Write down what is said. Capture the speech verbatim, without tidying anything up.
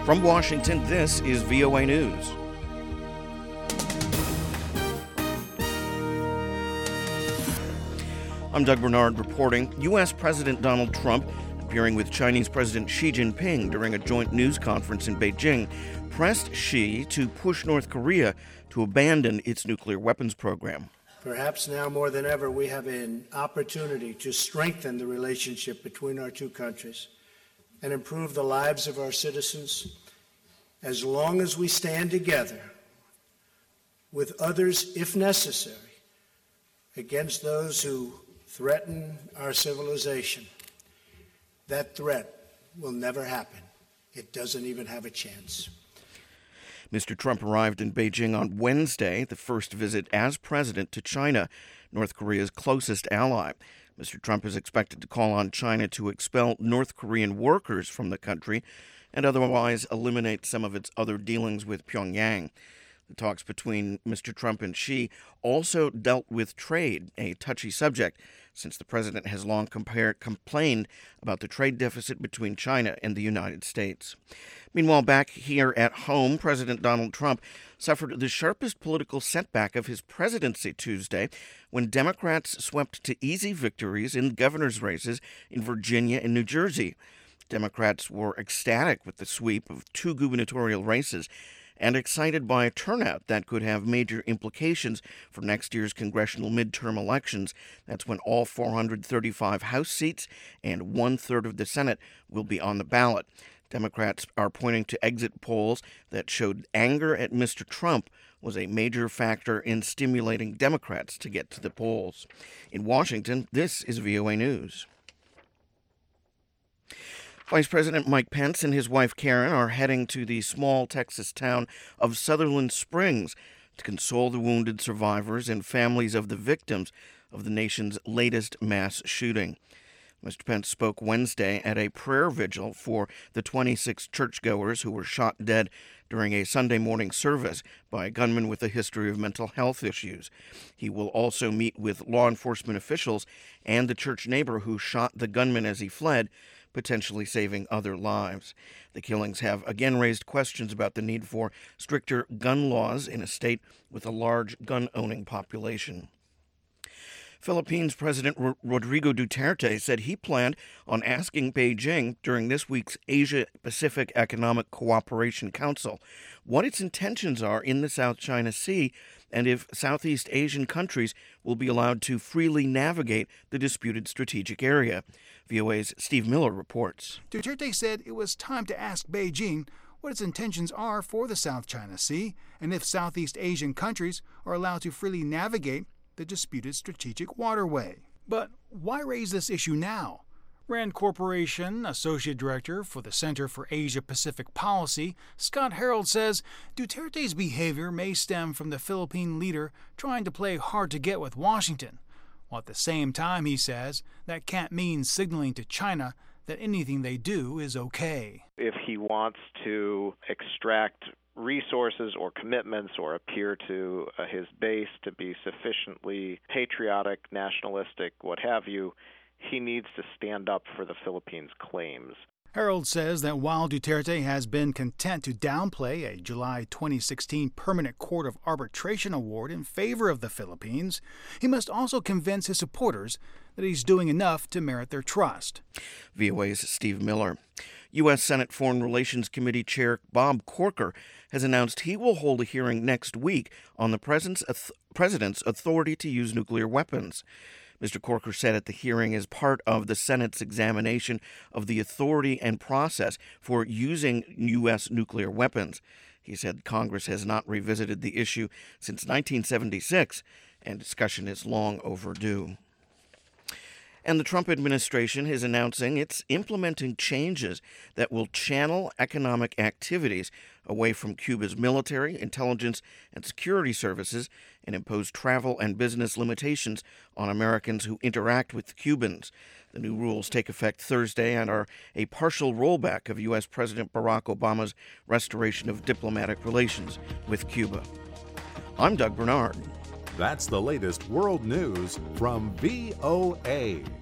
From Washington, this is V O A News. I'm Doug Bernard reporting. U S. President Donald Trump, appearing with Chinese President Xi Jinping during a joint news conference in Beijing, pressed Xi to push North Korea to abandon its nuclear weapons program. Perhaps now more than ever, we have an opportunity to strengthen the relationship between our two countries and improve the lives of our citizens as long as we stand together with others, if necessary, against those who threaten our civilization. That threat will never happen. It doesn't even have a chance. Mister Trump arrived in Beijing on Wednesday, the first visit as president to China, North Korea's closest ally. Mister Trump is expected to call on China to expel North Korean workers from the country and otherwise eliminate some of its other dealings with Pyongyang. The talks between Mister Trump and Xi also dealt with trade, a touchy subject, since the president has long compared, complained about the trade deficit between China and the United States. Meanwhile, back here at home, President Donald Trump suffered the sharpest political setback of his presidency Tuesday when Democrats swept to easy victories in governor's races in Virginia and New Jersey. Democrats were ecstatic with the sweep of two gubernatorial races and excited by a turnout that could have major implications for next year's congressional midterm elections. That's when all four hundred thirty-five House seats and one-third of the Senate will be on the ballot. Democrats are pointing to exit polls that showed anger at Mister Trump was a major factor in stimulating Democrats to get to the polls. In Washington, this is V O A News. Vice President Mike Pence and his wife Karen are heading to the small Texas town of Sutherland Springs to console the wounded survivors and families of the victims of the nation's latest mass shooting. Mister Pence spoke Wednesday at a prayer vigil for the twenty-six churchgoers who were shot dead during a Sunday morning service by a gunman with a history of mental health issues. He will also meet with law enforcement officials and the church neighbor who shot the gunman as he fled, potentially saving other lives. The killings have again raised questions about the need for stricter gun laws in a state with a large gun-owning population. Philippines President Rodrigo Duterte said he planned on asking Beijing during this week's Asia-Pacific Economic Cooperation Council what its intentions are in the South China Sea and if Southeast Asian countries will be allowed to freely navigate the disputed strategic area. V O A's Steve Miller reports. Duterte said it was time to ask Beijing what its intentions are for the South China Sea and if Southeast Asian countries are allowed to freely navigate the disputed strategic waterway. But why raise this issue now? Rand Corporation Associate Director for the Center for Asia-Pacific Policy, Scott Harold, says Duterte's behavior may stem from the Philippine leader trying to play hard to get with Washington, while at the same time, he says, that can't mean signaling to China that anything they do is okay. If he wants to extract resources or commitments or appear to uh, his base to be sufficiently patriotic, nationalistic, what have you, he needs to stand up for the Philippines' claims. Harold says that while Duterte has been content to downplay a July twenty sixteen Permanent Court of Arbitration award in favor of the Philippines, he must also convince his supporters that he's doing enough to merit their trust. V O A's Steve Miller. U S. Senate Foreign Relations Committee Chair Bob Corker has announced he will hold a hearing next week on the president's, president's authority to use nuclear weapons. Mister Corker said at the hearing as part of the Senate's examination of the authority and process for using U S nuclear weapons. He said Congress has not revisited the issue since nineteen seventy-six, and discussion is long overdue. And the Trump administration is announcing it's implementing changes that will channel economic activities away from Cuba's military, intelligence, and security services and impose travel and business limitations on Americans who interact with Cubans. The new rules take effect Thursday and are a partial rollback of U S. President Barack Obama's restoration of diplomatic relations with Cuba. I'm Doug Bernard. That's the latest world news from V O A.